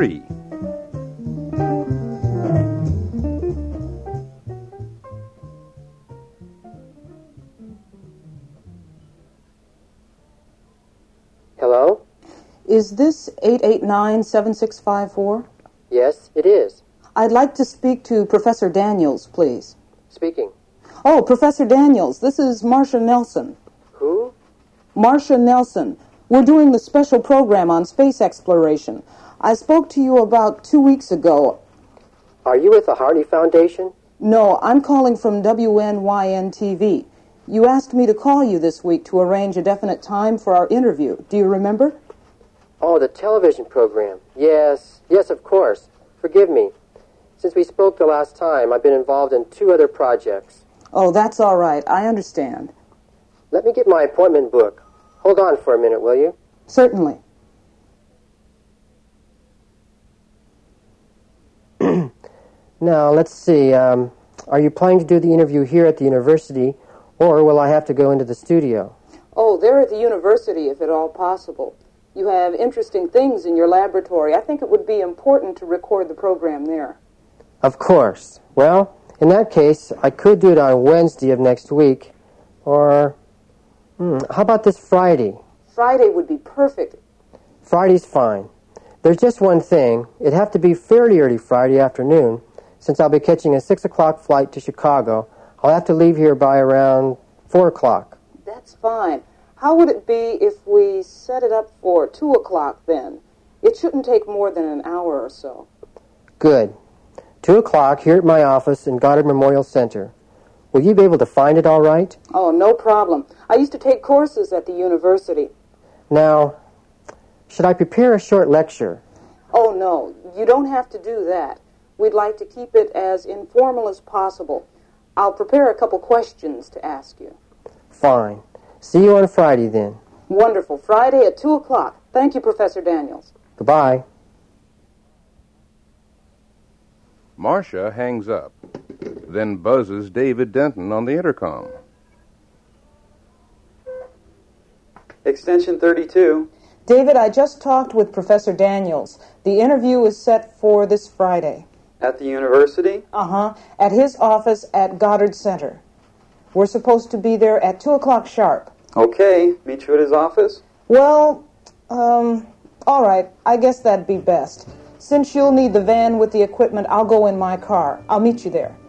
3. Hello? Is this 889-7654? Yes, it is. I'd like to speak to Professor Daniels, please. Speaking. Oh, Professor Daniels, this is Marcia Nelson. Who? Marcia Nelson. We're doing the special program on space exploration. I spoke to you about 2 weeks ago. Are you with the Hardy Foundation? No, I'm calling from WNYN-TV. You asked me to call you this week to arrange a definite time for our interview. Do you remember? Oh, the television program. Yes, of course. Forgive me. Since we spoke the last time, I've been involved in 2 other projects. Oh, that's all right. I understand. Let me get my appointment book. Hold on for a minute, will you? Certainly. Now, let's see. Are you planning to do the interview here at the university, or will I have to go into the studio? Oh, they're at the university, if at all possible. You have interesting things in your laboratory. I think it would be important to record the program there. Of course. Well, in that case, I could do it on Wednesday of next week, or how about this Friday? Friday would be perfect. Friday's fine. There's just one thing. It'd have to be fairly early Friday afternoon, since I'll be catching a 6 o'clock flight to Chicago. I'll have to leave here by around 4 o'clock. That's fine. How would it be if we set it up for 2 o'clock then? It shouldn't take more than an hour or so. Good. 2 o'clock here at my office in Goddard Memorial Center. Will you be able to find it all right? Oh, no problem. I used to take courses at the university. Now, should I prepare a short lecture? Oh, no. You don't have to do that. We'd like to keep it as informal as possible. I'll prepare a couple questions to ask you. Fine. See you on Friday, then. Wonderful. Friday at 2 o'clock. Thank you, Professor Daniels. Goodbye. Marcia hangs up, then buzzes David Denton on the intercom. Extension 32. David, I just talked with Professor Daniels. The interview is set for this Friday. At the university? Uh-huh. At his office at Goddard Center. We're supposed to be there at 2 o'clock sharp. Okay. Meet you at his office? Well, all right. I guess that'd be best. Since you'll need the van with the equipment, I'll go in my car. I'll meet you there.